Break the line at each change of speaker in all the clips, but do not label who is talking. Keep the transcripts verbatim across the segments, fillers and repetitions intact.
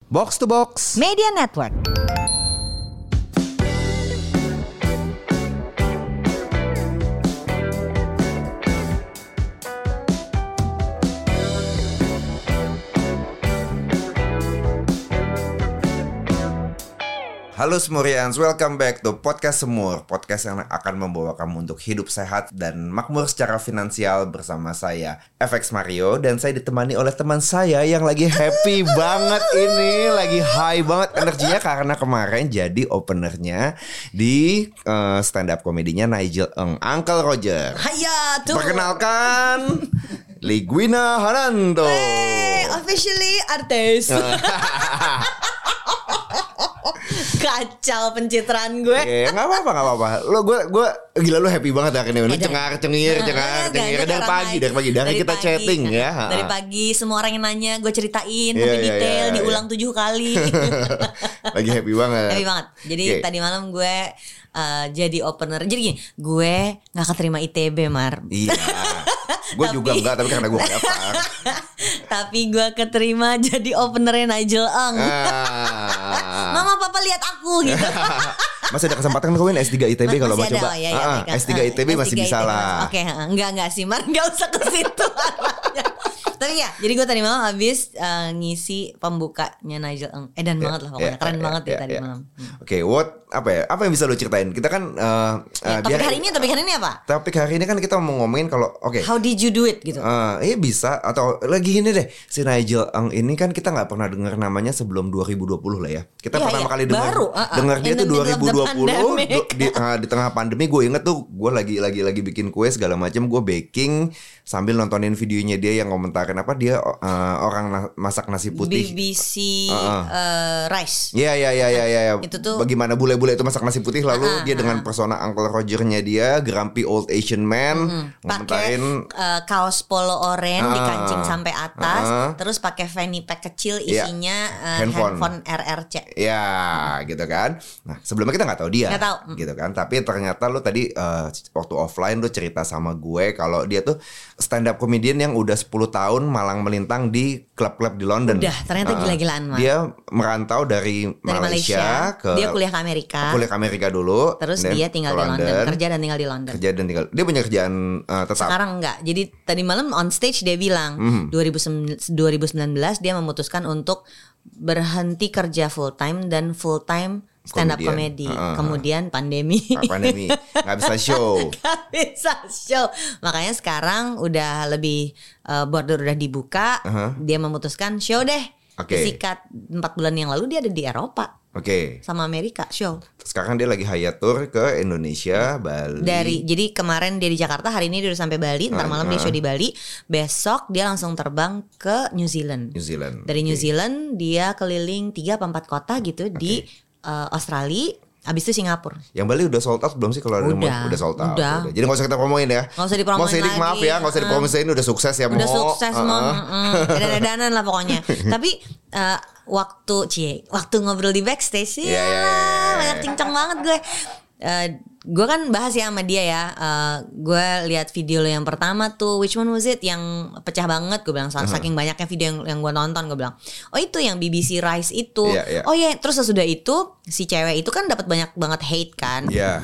Box to Box
Media Network.
Halo Semurians, welcome back to Podcast Semur. Podcast yang akan membawa kamu untuk hidup sehat dan makmur secara finansial bersama saya, F X Mario. Dan saya ditemani oleh teman saya yang lagi happy banget ini. Lagi high banget energinya karena kemarin jadi openernya di uh, stand up komedinya Nigel Eng, Uncle Roger.
Haya tuh.
Perkenalkan Liguina Hananto.
Hey, officially artis. Kacau pencitraan gue.
Eh, nggak apa-apa, nggak apa-apa. Lo gue gue gila lo happy banget hari ini. Lo cengar cengir, cengar cengir dari pagi, dari pagi, dari kita
pagi,
chatting ya.
Dari pagi semua orang yang nanya, gue ceritain
yeah,
sampai
yeah,
detail,
yeah,
diulang
yeah.
tujuh kali.
Lagi happy banget.
Happy banget. Jadi
okay.
tadi malam gue uh, jadi opener. Jadi gini, gue nggak keterima I T B, Mar.
Iya. Gue juga enggak, tapi karena gue gak daftar.
Tapi gue keterima jadi openernya Nigel Eng.
Ah.
Mama papa lihat aku gitu.
Masih ada kesempatan kawin S tiga I T B kalau mau
ada,
coba.
Oh, iya, iya,
ah,
kan.
S tiga I T B masih
S tiga
bisa
I T B.
lah.
Oke, okay, enggak enggak sih, Mar, enggak usah ke situ arahnya. Tapi ya, jadi gue tadi malam habis uh, ngisi pembukanya Nigel Eng. Edan yeah, banget lah pokoknya, yeah, keren yeah, banget yeah, ya tadi yeah. malam. Hmm.
Oke, okay, what apa ya? Apa yang bisa lo ceritain? Kita kan uh,
ya, uh, topik dia, hari ini, topik hari ini apa?
Topik hari ini kan kita mau ngomongin kalau oke. Okay,
how did you do it gitu?
Uh, iya bisa atau lagi ini deh. Si Nigel Eng ini kan kita nggak pernah dengar namanya sebelum dua ribu dua puluh lah ya. Kita ya, pertama ya, kali dengar uh, dengar dia tuh dua ribu dua puluh du, di, uh, di tengah pandemi. Gue inget tuh gue lagi lagi lagi bikin kue segala macam, gue baking sambil nontonin videonya dia yang komentarin apa dia uh, orang na- masak nasi putih
B B C
uh-uh.
uh, Rice.
Iya iya iya iya ya.
Itu tuh
bagaimana bule-bule itu masak nasi putih lalu
uh-uh,
dia dengan persona Uncle Roger-nya dia, grumpy old Asian man,
uh-uh.
ngomentarin
pakai uh, kaos polo oranye uh-uh. dikancing sampai atas, uh-uh. terus pakai fanny pack kecil isinya yeah. uh, handphone. handphone R R C.
Ya, hmm. gitu kan. Nah, sebelumnya kita nggak tahu dia,
nggak tahu.
gitu kan. Tapi ternyata lo tadi uh, waktu offline lo cerita sama gue kalau dia tuh stand up comedian yang udah sepuluh tahun malang melintang di klub-klub di London.
Udah, ternyata uh, gila-gilaan mah.
Dia merantau dari,
dari
Malaysia,
Malaysia
ke
dia kuliah ke Amerika.
Kuliah ke Amerika dulu.
Terus dia tinggal di London, London, kerja dan tinggal di London.
Kerja dan tinggal. Dia punya kerjaan uh, tetap.
Sekarang enggak. Jadi tadi malam on stage dia bilang mm-hmm. dua ribu sembilan belas dia memutuskan untuk berhenti kerja full time dan full time stand up comedy. Uh-huh. Kemudian pandemi.
Nah, pandemi nggak bisa show.
Nggak bisa show. Makanya sekarang udah lebih uh, border udah dibuka. Uh-huh. Dia memutuskan show deh.
Okay.
Sikat empat bulan yang lalu dia ada di Eropa.
Oke. Okay.
Sama Amerika show.
Sekarang dia lagi hayat tour ke Indonesia, Bali.
Dari jadi kemarin dia di Jakarta, hari ini dia udah sampai Bali. Ntar malam uh, dia show di Bali. Besok dia langsung terbang ke New Zealand.
New Zealand.
Dari
okay.
New Zealand dia keliling tiga atau empat kota gitu okay. di uh, Australia. Abis itu Singapura.
Yang Bali udah sold out belum sih kalau ada
udah,
udah sold out.
Udah.
Udah. Jadi nggak usah kita promoin ya.
Nggak usah dipromoin
lagi. Mau maaf ya, nggak usah dipromoin, udah sukses ya.
Udah
mau.
sukses uh-uh. mau. Edan-edanan lah pokoknya. Tapi uh, waktu cie, waktu ngobrol di backstage ya, yeah, yeah, yeah, yeah. banyak cincang banget gue. Uh, gue kan bahas ya sama dia ya. Uh, gue lihat video lo yang pertama tuh, which one was it yang pecah banget? Gue bilang saking uh-huh. banyaknya video yang yang gue nonton, gue bilang, oh itu yang B B C Rice itu. Yeah, yeah. Oh ya, yeah. Terus sesudah itu si cewek itu kan dapat banyak banget hate kan.
Yeah.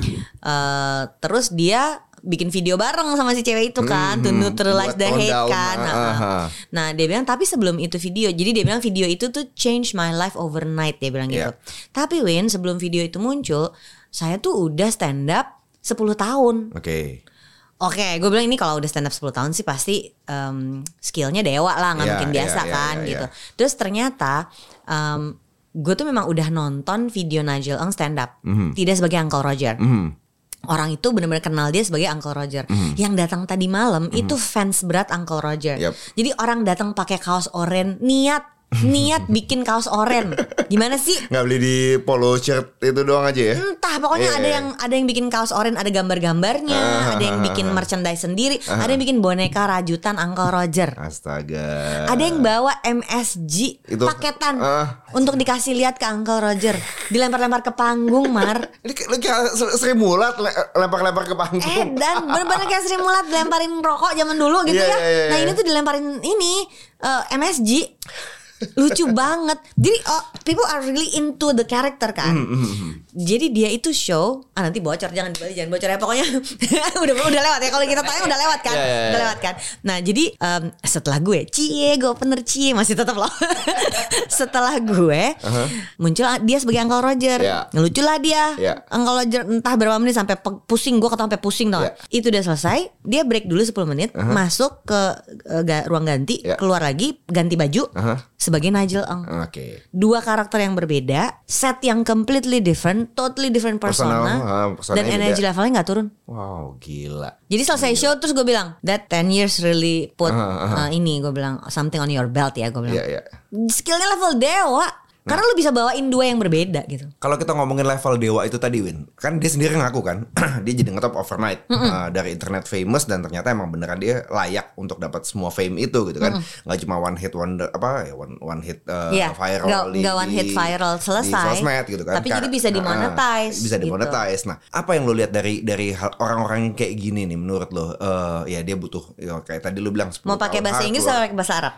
Uh, terus dia bikin video bareng sama si cewek itu kan, mm-hmm. to neutralize the hate down, kan. Nah, uh-huh. nah dia bilang tapi sebelum itu video, jadi dia bilang video itu tuh change my life overnight, dia bilang yeah. gitu. Tapi Win, sebelum video itu muncul, saya tuh udah stand up sepuluh tahun.
Oke. Okay.
Oke, okay, gue bilang ini kalau udah stand up sepuluh tahun sih pasti um, skillnya dewa lah, nggak yeah, mungkin biasa yeah, kan yeah, gitu. Yeah. Terus ternyata um, gue tuh memang udah nonton video Nigel Eng stand up, mm-hmm. tidak sebagai Uncle Roger. Mm-hmm. Orang itu benar-benar kenal dia sebagai Uncle Roger. Mm. Yang datang tadi malam mm. itu fans berat Uncle Roger. Yep. Jadi orang datang pakai kaos oranye, niat niat bikin kaos oranye. Gimana sih?
Nggak beli di polo shirt itu doang aja ya?
Entah, pokoknya yeah. ada yang ada yang bikin kaos oranye, ada gambar-gambarnya, uh, ada yang bikin merchandise sendiri, uh, ada yang bikin boneka rajutan Uncle Roger.
Astaga.
Ada yang bawa M S G itu, paketan uh, untuk dikasih lihat ke Uncle Roger, dilempar-lempar ke panggung, Mar.
Ini kayak Sri Mulat lempar-lempar ke panggung.
Eh, dan bener-bener kayak Sri Mulat dilemparin rokok zaman dulu gitu yeah, ya. Yeah, yeah, nah, ini tuh dilemparin ini uh, M S G. Lucu banget. Jadi oh, people are really into the character kan. Mm, mm, mm. Jadi dia itu show, ah nanti bocor, jangan dibalik, jangan bocor ya pokoknya. udah udah lewat ya, kalau kita tayang udah lewat kan. Yeah, yeah, yeah. Udah lewat kan. Nah, jadi um, setelah gue cie, gue pener cie masih tetap loh. Setelah gue uh-huh. muncul dia sebagai Uncle Roger. Yeah. Lucu lah dia. Yeah. Uncle Roger entah berapa menit sampai pusing, gue kata sampai pusing tau. Yeah. Itu udah selesai, dia break dulu sepuluh menit, uh-huh. masuk ke uh, ruang ganti, yeah. keluar lagi, ganti baju. Uh-huh. Sebagai Nigel Eng. Oke. Okay. Dua karakter yang berbeda, set yang completely different, totally different persona, Personal, uh, dan energy beda. Levelnya nggak turun.
Wow, gila.
Jadi selesai gila. Show terus gue bilang, that ten years really put uh, uh, uh. Uh, ini gue bilang something on your belt ya gue bilang. Yeah, yeah. Skillnya level dewa. Nah, karena lu bisa bawain dua yang berbeda gitu.
Kalau kita ngomongin level dewa itu tadi Win, kan dia sendiri ngaku kan, dia jadi ngetop overnight mm-hmm. uh, dari internet famous dan ternyata emang beneran dia layak untuk dapat semua fame itu gitu kan, mm-hmm. nggak cuma one hit wonder apa ya one one hit uh, yeah, viral,
gak, di, gak one hit viral selesai,
di sosmed gitu kan.
Tapi jadi bisa dimonetize.
Uh, bisa dimonetize. Gitu. Nah, apa yang lu lihat dari dari hal, orang-orang yang kayak gini nih menurut lo? Uh, ya dia butuh, ya, kayak tadi lu bilang
mau pakai bahasa Inggris atau pakai bahasa Arab?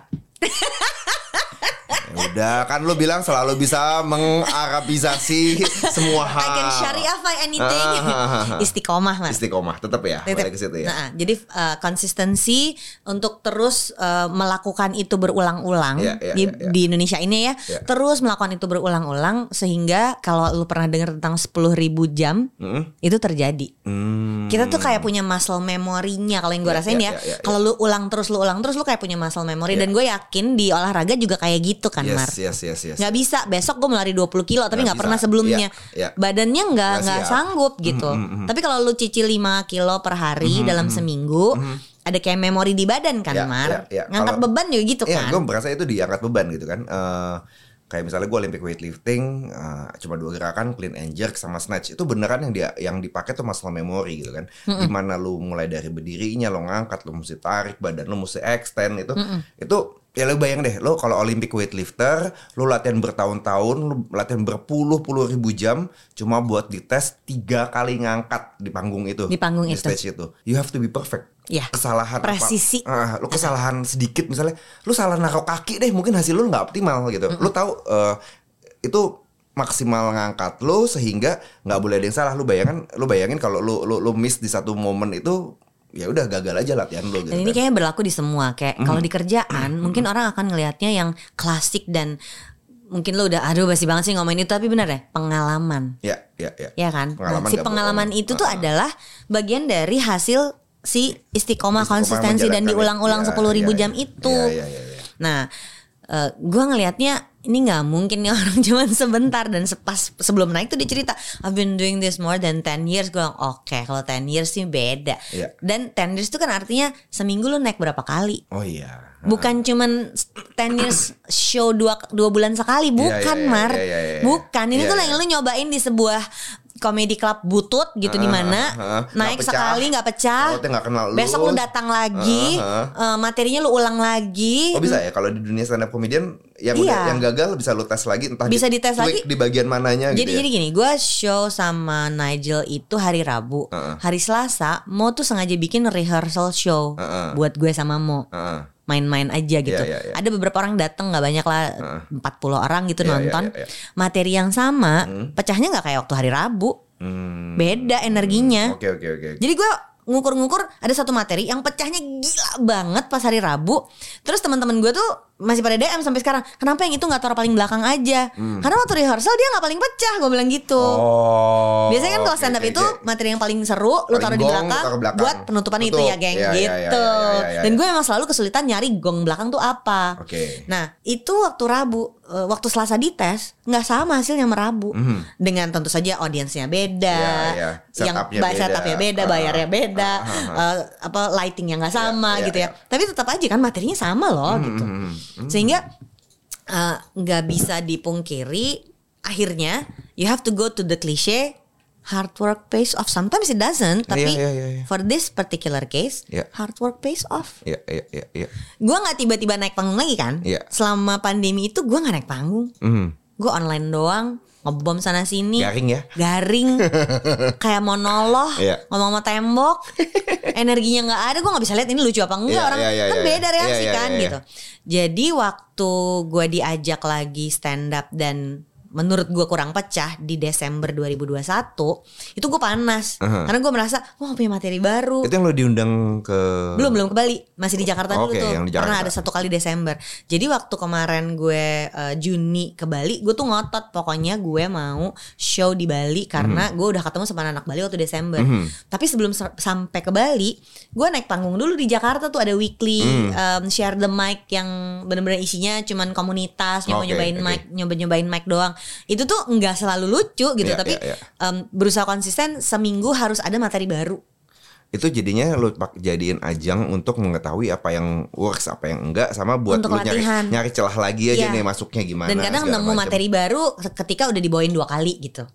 Udah kan lu bilang selalu bisa mengarabisasi semua hal.
I can syariafy anything. Istiqomah mas.
Istiqomah tetap ya. Balik ke situ ya.
Nah, jadi uh, konsistensi untuk terus uh, melakukan itu berulang-ulang yeah, yeah, di, yeah, yeah. di Indonesia ini ya. Yeah. Terus melakukan itu berulang-ulang sehingga kalau lu pernah dengar tentang sepuluh ribu jam mm-hmm. itu terjadi. Mm. Kita tuh kayak punya muscle memorinya kalau yang gue yeah, rasain yeah, ya. Yeah, yeah, kalau yeah. lu ulang terus lu ulang terus lu kayak punya muscle memory yeah. dan gue yakin di olahraga juga kayak gitu kan.
Yes, yes, yes, yes.
Gak bisa besok gue melari dua puluh kilo tapi gak, gak pernah sebelumnya yeah, yeah. badannya gak, gak sanggup gitu. mm-hmm. Tapi kalau lu cicil lima kilo per hari mm-hmm. dalam seminggu mm-hmm. ada kayak memori di badan kan yeah, Mar yeah, yeah. Ngangkat kalo, beban juga gitu yeah, kan.
Gue merasa itu diangkat beban gitu kan. uh, Kayak misalnya gue Olympic weightlifting uh, cuma dua gerakan clean and jerk sama snatch. Itu beneran yang dia yang dipakai tuh muscle memory gitu kan. Mm-hmm. Dimana lu mulai dari berdirinya lo ngangkat, lo mesti tarik badan, lo mesti extend itu. Mm-hmm. Itu ya lo bayang deh, lo kalau Olympic weightlifter, lo latihan bertahun-tahun, lo latihan berpuluh-puluh ribu jam cuma buat dites tiga kali ngangkat di panggung itu.
Di panggung
di
itu.
Stage itu. You have to be perfect.
Ya.
Kesalahan
presisi.
apa? Uh, lo kesalahan sedikit misalnya, lo salah naruh kaki deh, mungkin hasil lo nggak optimal gitu. Mm-hmm. Lo tahu uh, itu maksimal ngangkat lo sehingga nggak boleh ada yang salah. Lo bayangin, lo bayangin kalau lo lo lo miss di satu momen itu. Ya udah gagal aja latihan lo gitu.
Dan ini kan. Kayaknya berlaku di semua kayak mm. kalau di kerjaan mm. mungkin orang akan ngelihatnya yang klasik dan mungkin lo udah aduh basi banget sih ngomongin itu tapi benar ya pengalaman.
Ya, ya, ya.
Ya kan?
Pengalaman
nah, si pengalaman bohong. Itu tuh uh-huh. adalah bagian dari hasil si istiqomah, istiqomah konsistensi dan diulang-ulang ya, sepuluh ribu ya, jam itu.
Ya, ya, ya, ya.
Nah, uh, gue ngelihatnya ini nggak mungkin nih orang cuma sebentar dan pas sebelum naik tuh dia cerita I've been doing this more than ten years. Gue bilang oke okay, kalau ten years sih beda. Yeah. Dan ten years itu kan artinya seminggu lu naik berapa kali?
Oh iya.
Bukan cuman ten years show dua dua bulan sekali, bukan yeah, yeah, Mar. Yeah, yeah, yeah. Bukan. Ini yeah, tuh yeah. yang lu nyobain di sebuah comedy club butut gitu uh, di mana uh, naik gak sekali nggak pecah,
gak kenal lu.
Besok lu datang lagi, uh, uh. Uh, materinya lu ulang lagi.
Oh bisa ya kalau di dunia stand up comedian yang
iya.
udah, yang gagal bisa lu tes lagi entah
bisa
di,
dites lagi
di bagian mananya.
Jadi
gitu ya?
jadi gini, gue show sama Nigel itu hari Rabu, uh, uh. hari Selasa Mo tuh sengaja bikin rehearsal show uh, uh. buat gue sama Mo. Uh, uh. Main-main aja gitu. Yeah, yeah, yeah. Ada beberapa orang datang, nggak banyak lah, uh. empat puluh orang gitu yeah, nonton. Yeah, yeah, yeah. Materi yang sama, hmm. pecahnya nggak kayak waktu hari Rabu. Hmm. Beda energinya.
Oke oke oke.
Jadi gue ngukur-ngukur ada satu materi yang pecahnya gila banget pas hari Rabu. Terus teman-teman gue tuh masih pada D M sampai sekarang. Kenapa yang itu nggak taruh paling belakang aja? Hmm. Karena waktu rehearsal dia nggak paling pecah. Gue bilang gitu.
Oh,
biasanya kan kalau stand up okay, itu okay. materi yang paling seru lu taruh di belakang, taruh belakang buat penutupan Tutup. Itu ya geng ya, gitu. Ya, ya, ya, ya, ya, ya. Dan gue memang selalu kesulitan nyari gong belakang tuh apa.
Okay.
Nah itu waktu Rabu, waktu Selasa dites nggak sama hasilnya merabu. Mm. Dengan tentu saja audiensnya beda,
ya, ya.
Setupnya yang setupnya beda, beda, bayarnya beda, uh, uh, uh. Uh, apa lightingnya nggak sama ya, gitu ya. ya. Tapi tetap aja kan materinya sama loh mm, gitu. Mm, mm. Sehingga nggak uh, bisa dipungkiri akhirnya you have to go to the cliche hard work pays off. Sometimes it doesn't, tapi yeah, yeah, yeah, yeah. for this particular case yeah. hard work pays off.
Yeah, yeah, yeah, yeah.
Gue nggak tiba-tiba naik panggung lagi kan. Yeah. Selama pandemi itu gue nggak naik panggung. Mm. gue online doang, ngebom sana sini,
garing ya,
garing, kayak monolog,
yeah.
ngomong sama tembok, energinya nggak ada, gue nggak bisa lihat ini lucu apa enggak,
yeah,
orang
yeah, yeah,
kan
yeah,
beda reaksi
yeah, yeah,
kan
yeah,
gitu. Jadi waktu gue diajak lagi stand up dan menurut gue kurang pecah di Desember dua ribu dua puluh satu, itu gue panas uh-huh. karena gue merasa wah punya materi baru.
Itu yang lo diundang ke
belum belum ke Bali, masih di Jakarta
oh,
dulu
okay,
tuh
di Jakarta.
Karena ada satu kali Desember. Jadi waktu kemarin gue uh, Juni ke Bali, gue tuh ngotot pokoknya gue mau show di Bali karena mm-hmm. gue udah ketemu sama anak Bali waktu Desember. Mm-hmm. Tapi sebelum ser- sampai ke Bali, gue naik panggung dulu di Jakarta tuh ada weekly mm. um, share the mic yang benar-benar isinya cuman komunitas, nyoba-nyobain okay, mic, okay. nyoba-nyobain mic doang. Itu tuh nggak selalu lucu gitu, yeah, tapi yeah, yeah. Um, berusaha konsisten seminggu harus ada materi baru.
Itu jadinya lu jadiin ajang untuk mengetahui apa yang works, apa yang enggak, sama buat
untuk
lu nyari, nyari celah lagi aja yeah. nih masuknya gimana.
Dan kadang nemu macam. materi baru ketika udah dibawain dua kali gitu.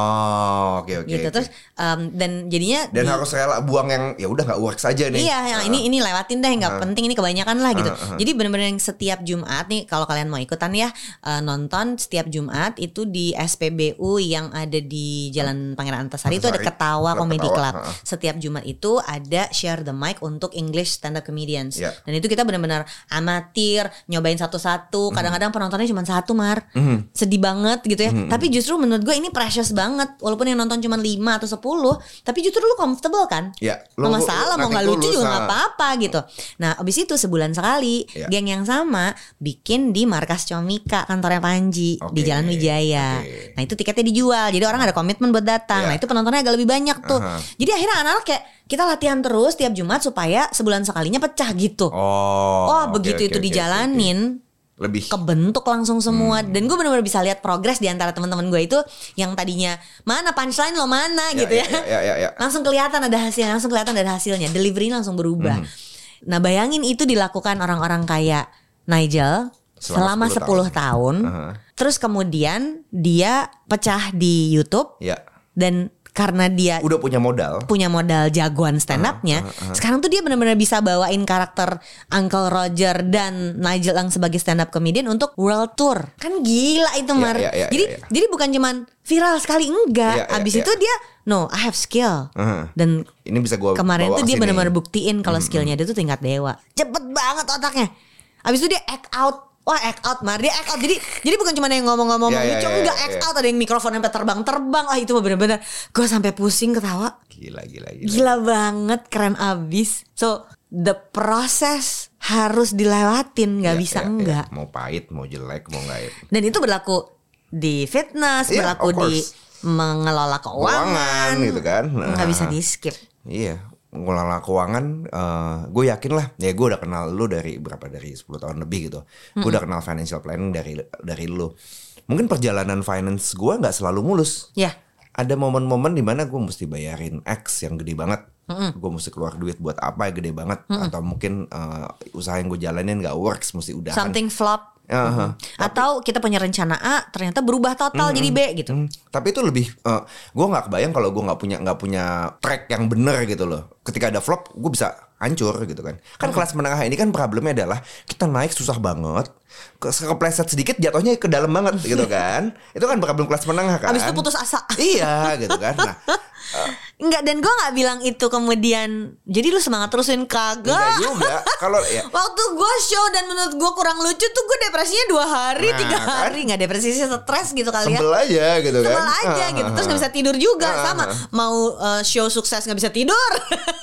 Oh, oke okay, oke. Okay,
gitu
okay.
Terus um, dan jadinya
dan
di,
harus rela buang yang ya udah nggak works aja nih.
Iya, yang uh, ini ini lewatin deh, nggak uh, penting ini kebanyakan lah gitu. Uh, uh, Jadi benar-benar yang setiap Jumat nih kalau kalian mau ikutan ya uh, nonton setiap Jumat itu di S P B U yang ada di Jalan Pangeran Antasari itu ada Ketawa Comedy Club. Uh, uh. Setiap Jumat itu ada share the mic untuk English stand up comedians. Yeah. Dan itu kita benar-benar amatir, nyobain satu-satu. Kadang-kadang penontonnya cuma satu, Mar. Uh, Sedih banget gitu ya. Uh, Tapi justru menurut gue ini precious banget. Walaupun yang nonton cuma lima atau sepuluh, tapi justru lu comfortable kan?
Ya,
lu, gak masalah, mau gak lucu juga gak apa-apa gitu. Nah abis itu sebulan sekali ya. Geng yang sama bikin di Markas Comika, kantornya Panji okay. di Jalan Wijaya. Okay. Nah itu tiketnya dijual, jadi orang ada komitmen buat datang. Ya. Nah itu penontonnya agak lebih banyak tuh. Uh-huh. Jadi akhirnya anak-anak kayak kita latihan terus tiap Jumat supaya sebulan sekalinya pecah gitu.
Oh,
oh begitu okay, itu okay, dijalanin okay. lebih kebentuk langsung semua. hmm. Dan gue benar-benar bisa lihat progres di antara teman-teman gue itu yang tadinya mana punchline lo mana ya, gitu ya, ya, ya, ya, ya. Langsung kelihatan ada hasilnya, langsung kelihatan ada hasilnya, delivery langsung berubah. hmm. Nah bayangin itu dilakukan orang-orang kayak Nigel selama, selama sepuluh tahun, tahun. Uh-huh. Terus kemudian dia pecah di YouTube ya. Dan karena dia
udah punya modal,
punya modal jagoan stand up-nya. Uh, uh, uh. Sekarang tuh dia benar-benar bisa bawain karakter Uncle Roger dan Nigel Eng sebagai stand up comedian untuk world tour. Kan gila itu, Mar. Yeah, yeah, yeah, jadi yeah, yeah. jadi bukan cuman viral sekali enggak. Yeah, yeah, Abis yeah. itu dia no, I have skill. Uh-huh. Dan
ini bisa gua
kemarin
bawa
tuh dia
sini.
benar-benar buktiin kalau mm-hmm. skillnya dia tuh tingkat dewa. Cepet banget otaknya. Abis itu dia act out. Wah act out, Mar, dia act out. Jadi jadi bukan cuma yang ngomong-ngomong yeah, lucu, yeah, enggak yeah, act yeah. out. Ada yang mikrofon sampai terbang-terbang. Ah itu bener-bener gue sampai pusing ketawa.
Gila, gila, gila.
Gila banget, keren abis. So the process harus dilewatin, nggak yeah, bisa yeah, enggak.
Yeah. Mau pahit, mau jelek, mau nggak.
Dan itu berlaku di fitness, yeah, berlaku di mengelola keuangan, keuangan gitu kan. Nah, nggak bisa di skip.
Iya. Ngelola keuangan, uh, gue yakin lah. Ya gue udah kenal lu dari berapa, dari sepuluh tahun lebih gitu. Mm-hmm. Gue udah kenal financial planning dari dari lu. Mungkin perjalanan finance gue nggak selalu mulus.
Ya. Yeah.
Ada momen-momen dimana gue mesti bayarin X yang gede banget. Mm-hmm. Gue mesti keluar duit buat apa yang gede banget. Mm-hmm. Atau mungkin uh, usaha yang gue jalanin nggak works, mesti udahan.
Something flop.
Uh-huh.
Atau kita punya rencana A ternyata berubah total mm-hmm. jadi B gitu.
Mm-hmm. Tapi itu lebih uh, gue nggak kebayang kalau gue nggak punya nggak punya track yang bener gitu loh. Ketika ada flop gue bisa hancur gitu kan. Kan mm-hmm. kelas menengah ini kan problemnya adalah kita naik susah banget, ke kepleset sedikit jatuhnya ke dalam banget gitu kan. Itu kan problem kelas menengah kan.
Abis itu putus asa.
Iya gitu kan. Nah, uh,
enggak, dan gue nggak bilang itu kemudian jadi lu semangat terusin, kagak.
Enggak juga. Kalau ya
waktu gue show dan menurut gue kurang lucu tuh gue depresinya dua hari, nah, tiga hari, nggak kan? Depresi sih, stres gitu kali ya.
Sebel aja gitu kan.
Sebel aja gitu. Terus nggak bisa tidur juga, sama mau uh, show sukses nggak bisa tidur.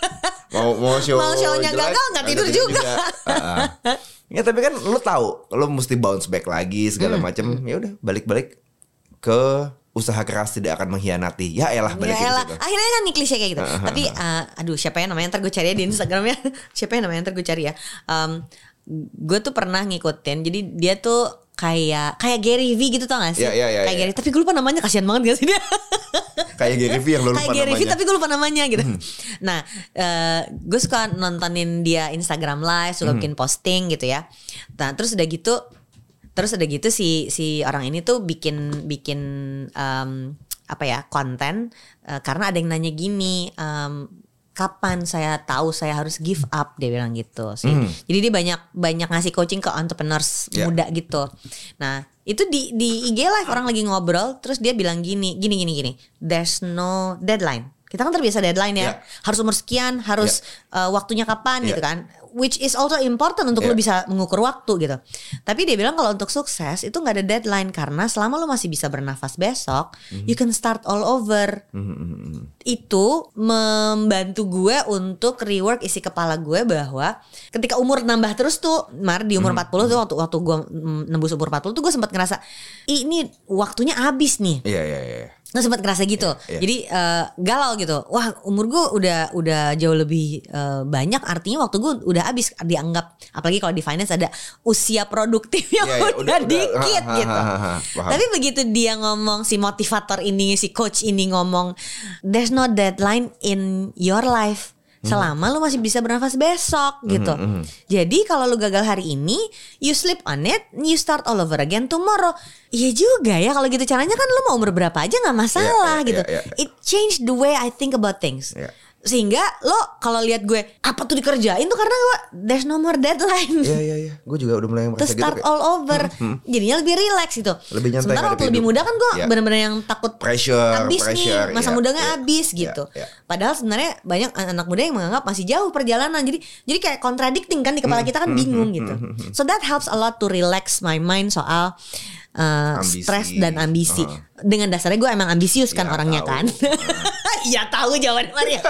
mau mau show
mau shownya gagal nggak tidur, tidur juga. juga. uh-uh. Ya tapi kan lu tahu, lu mesti bounce back lagi segala hmm. macam. Ya udah balik-balik ke usaha keras tidak akan mengkhianati. Ya elah balik ya elah.
Gitu.
Akhirnya kan nih klise kayak gitu. Uh-huh. Tapi uh, aduh siapa ya namanya, ntar gue cari ya di Instagramnya. Siapa ya namanya, ntar gue cari ya. Um, gue tuh pernah ngikutin. Jadi dia tuh kayak kayak Gary V gitu, tau gak sih?
Yeah, yeah, yeah,
kayak
yeah.
Gary, tapi gue lupa namanya, kasihan banget gak sih dia?
Kayak Gary V yang lu lupa
kayak Gary
namanya.
V tapi gue lupa namanya gitu. Hmm. Nah, uh, gue suka nontonin dia Instagram live, suka hmm. bikin posting gitu ya. Nah, terus udah gitu, terus udah gitu si si orang ini tuh bikin bikin um, apa ya konten uh, karena ada yang nanya gini. Um, kapan saya tahu saya harus give up, dia bilang gitu sih. Hmm. Jadi dia banyak banyak ngasih coaching ke entrepreneurs yeah. muda gitu. Nah itu di di I G live orang lagi ngobrol, terus dia bilang gini gini gini gini, there's no deadline. Kita kan terbiasa deadline ya, yeah. harus umur sekian, harus yeah. uh, waktunya kapan yeah. gitu kan. Which is also important untuk yeah. lo bisa mengukur waktu gitu. Tapi dia bilang kalau untuk sukses itu gak ada deadline, karena selama lo masih bisa bernafas besok, mm-hmm. you can start all over. Mm-hmm. Itu membantu gue untuk rework isi kepala gue bahwa ketika umur nambah terus tuh, Mar di umur mm-hmm. empat puluh tuh waktu waktu gue nembus umur empat puluh tuh gue sempat ngerasa ini waktunya habis nih.
Iya yeah, iya yeah, iya. Yeah.
Nggak sempat ngerasa gitu, yeah, yeah. jadi uh, galau gitu. Wah umur gue udah udah jauh lebih uh, banyak, artinya waktu gue udah habis, dianggap apalagi kalau di finance ada usia produktifnya yeah, yeah, udah, udah dikit udah, gitu. Ha, ha, ha, ha. Tapi begitu dia ngomong, si motivator ini, si coach ini ngomong, there's no deadline in your life. Selama hmm. lu masih bisa bernafas besok gitu. Hmm, hmm. Jadi kalau lu gagal hari ini, you sleep on it, you start all over again tomorrow. Iya juga ya, kalau gitu caranya kan lu mau umur berapa aja gak masalah yeah, yeah, gitu. Yeah, yeah. It changed the way I think about things. Yeah. Sehingga lo kalau lihat gue apa tuh dikerjain tuh karena gue there's no more deadline.
Iya iya iya. Gue juga udah mulai merasa gitu.
To start all over. Hmm, hmm. Jadinya lebih relax gitu.
Lebih nyantai.
Sementara waktu lebih muda kan gue yeah. benar-benar yang takut
pressure,
abis
pressure,
nih masa
yeah,
mudanya
yeah,
abis
yeah,
gitu.
Yeah, yeah.
Padahal sebenarnya banyak anak muda yang menganggap masih jauh perjalanan. Jadi jadi kayak contradicting kan di kepala kita kan bingung gitu. So that helps a lot to relax my mind soal Uh, stres dan ambisi. Uh. Dengan dasarnya gue emang ambisius kan ya, orangnya tahu. Kan. Iya tahu jawaban Maria.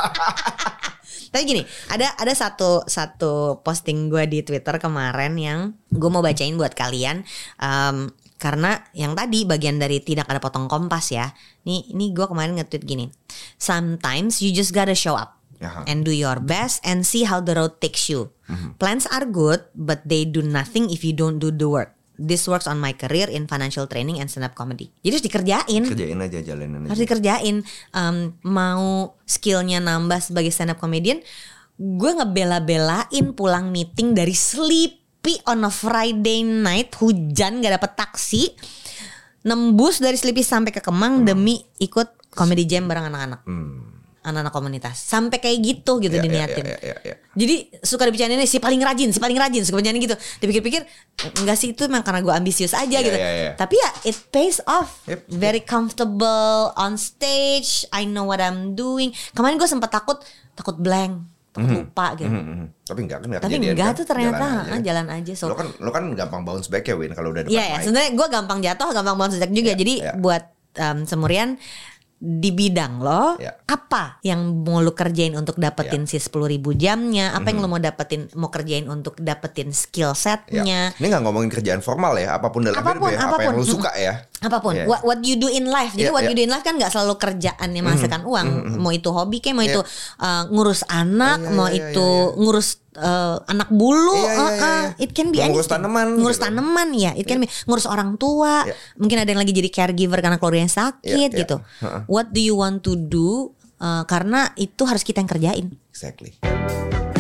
Tapi gini, ada ada satu satu posting gue di Twitter kemarin yang gue mau bacain buat kalian. Um, karena yang tadi bagian dari tidak ada potong kompas ya. Nih ini gue kemarin nge-tweet gini. Sometimes you just gotta show up. Uh-huh. And do your best and see how the road takes you. Uh-huh. Plans are good, but they do nothing if you don't do the work. This works on my career in financial training and stand-up comedy. Jadi harus dikerjain.
Kerjain aja, jalanin aja.
Harus dikerjain. Um, mau skillnya nambah sebagai stand-up comedian, gue ngebela-belain pulang meeting dari Sleepy on a Friday night, hujan gak dapet taksi, nembus dari Sleepy sampai ke Kemang hmm. demi ikut comedy jam bareng anak-anak. Hmm. Anak-anak komunitas sampai kayak gitu gitu yeah, diniatin. Yeah, yeah, yeah, yeah. Jadi suka dibicarain ini si paling rajin, si paling rajin, suka bicarain gitu. Dipikir-pikir enggak sih, itu memang karena gue ambisius aja yeah, gitu. Yeah, yeah. Tapi ya it pays off. Yep, very yep. comfortable on stage. I know what I'm doing. Kemarin gue sempat takut, takut blank, takut mm-hmm. lupa gitu.
Mm-hmm. Tapi enggak kan enggak
Tapi
kejadian,
enggak
kan?
tuh ternyata
jalan aja.
jalan aja. So,
lo kan lo kan gampang bounce back ya Win kalau udah depan.
Iya, yeah, sebenarnya gue gampang jatuh, gampang bounce back juga. Yeah, Jadi yeah. buat um, Semurian di bidang lo, yeah. apa yang mau lo kerjain untuk dapetin yeah. si sepuluh ribu jamnya, apa mm-hmm. yang lo mau dapetin, mau kerjain untuk dapetin skill setnya.
Yeah. Ini gak ngomongin kerjaan formal ya, apapun dalam
apapun,
hidup ya,
apapun.
apa yang lo suka ya.
Apapun,
yeah.
what, what you do in life. Jadi yeah, what yeah. you do in life kan gak selalu kerjaan yang menghasilkan mm-hmm. uang. Mm-hmm. Mau itu hobi kayak, mau yeah. itu uh, ngurus anak, oh, yeah, mau yeah, itu yeah, yeah. ngurus Uh, anak bulu, yeah, yeah, yeah, yeah. it can be anything.
Ngurus tanaman,
ngurus
gitu.
tanaman ya, it can yeah. be ngurus orang tua. Yeah. Mungkin ada yang lagi jadi caregiver karena keluarganya sakit yeah, yeah. gitu. Uh-uh. What do you want to do? Uh, karena itu harus kita yang kerjain.
Exactly.